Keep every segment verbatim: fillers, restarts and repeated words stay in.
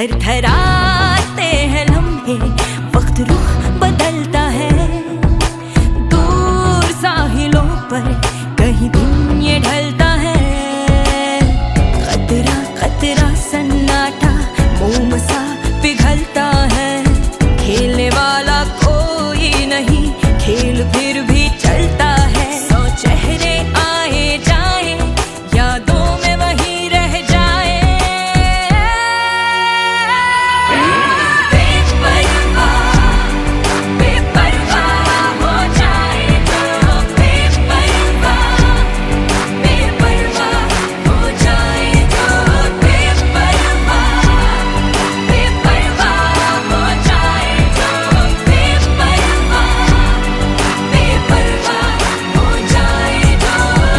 थरथराते हैं लम्हे, वक्त रुख बदलता है। दूर साहिलों पर कहीं दिन ये ढलता है। खतरा खतरा सन्नाटा मोम सा पिघलता है। खेलने वाला कोई नहीं, खेल फिर भी चलता है। सौ चेहरे आए जाए, यादों में वही रह जाए। बेपरवाह बेपरवाह हो जाए तो, बेपरवाह बेपरवाह हो जाए तो, बेपरवाह बेपरवाह हो जाए तो, बेपरवाह बेपरवाह हो जाए तो।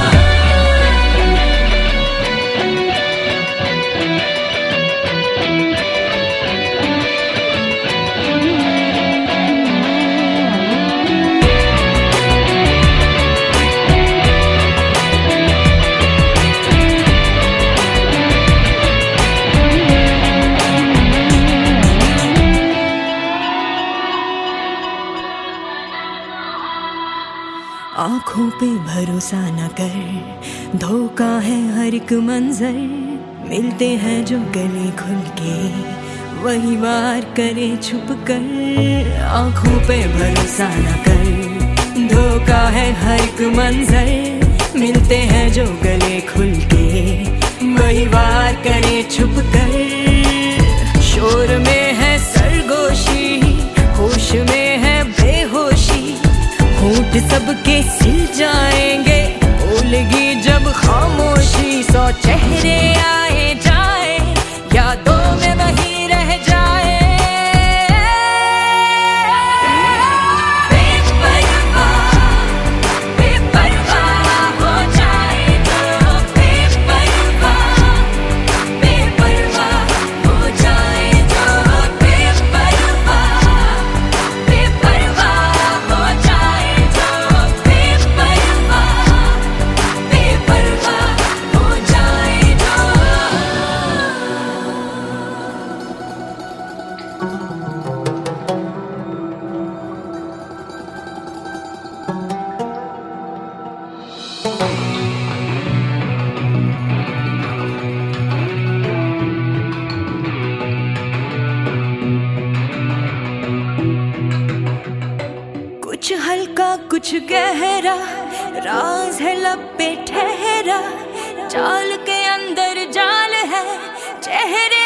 आँखों पे भरोसा न कर, धोखा है हर एक मंजर। मिलते हैं जो गले खुल के, वही वार करे छुप कर। आँखों पे भरोसा न कर, धोखा है हर एक मंजर। मिलते हैं जो गले खुल के, वही वार करे छुप कर। शोर में है सरगोशी, होश में है बेहोशी। होंठ सबके सिल जाएंगे, बोलेगी जब खामोशी। सौ चेहरे आए जाए, यादों में वही रह जाए। बेपरवाह बेपरवाह हो जाए तो, बेपरवाह बेपरवाह हो जाए तो, बेपरवाह बेपरवाह हो जाए तो, बेपरवाह बेपरवाह हो जाए तो। कुछ हल्का कुछ गहरा, राज है लब पे ठहरा। चाल के अंदर जाल है, चेहरे